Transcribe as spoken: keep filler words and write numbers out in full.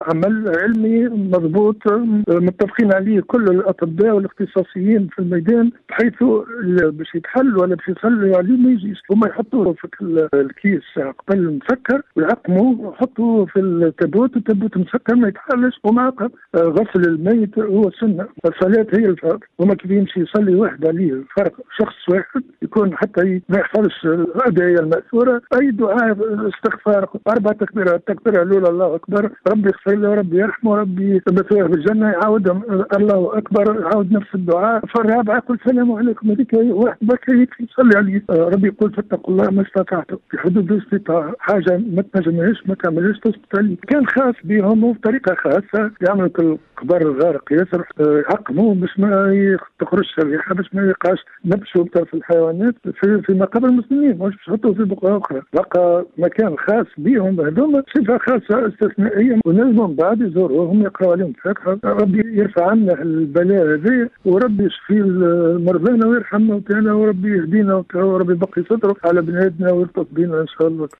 عمل علمي مضبوط متفقين عليه كل الاطباء والاختصاصيين في الميدان، بحيث باش يتحل ولا باش يصلوا عليه ما يجيش، هما يحطوه في الكيس قبل المسكر ويعقموه ويحطوه في التابوت، التابوت مسكر ما يتحلش ومعقم. غسل الميت هو سنه، الصلاه هي الفرض. هما كيف يمشي يصلي واحد عليه فرق شخص واحد يكون حتى ما يحفظش الادعيه الماثوره، اي دعاء استغفار اربع تكبيرات، التكبيره الاولى الله اكبر، ربي يغفر له، ربي يرحمه، ربي مثواه في الجنه، يعاودهم الله اكبر، يعاود نفس الدعاء. فالرابعه يقول السلام عليكم، هذيك واحد بركه يصلي عليه. ربي يقول فاتقوا الله ما استطعتم في حدود الاستطاعه، حاجه ما تنجمهاش ما تعملهاش تسقط عليه. كان خاص بهم وبطريقه خاصه يعملوا كبار الغارق ياسر يعقموا باش ما تخرجش الريحه، باش ما يبقاش نبشوا بطرف الحيوانات في في مقابر المسلمين، مش باش يحطوا في بقعه اخرى. بقى مكان خاص بهم هذوما، صفه خاصه استثنائيه، ونجموا من بعد يزوروهم يقراوا عليهم الفاتحه. ربي يرفع عنا البلاء هذا، وربي يشفي مرضانا ويرحمنا وتعالى، وربي يهدينا وربي يبقي صدره على بلادنا ويلطف بنا ان شاء الله.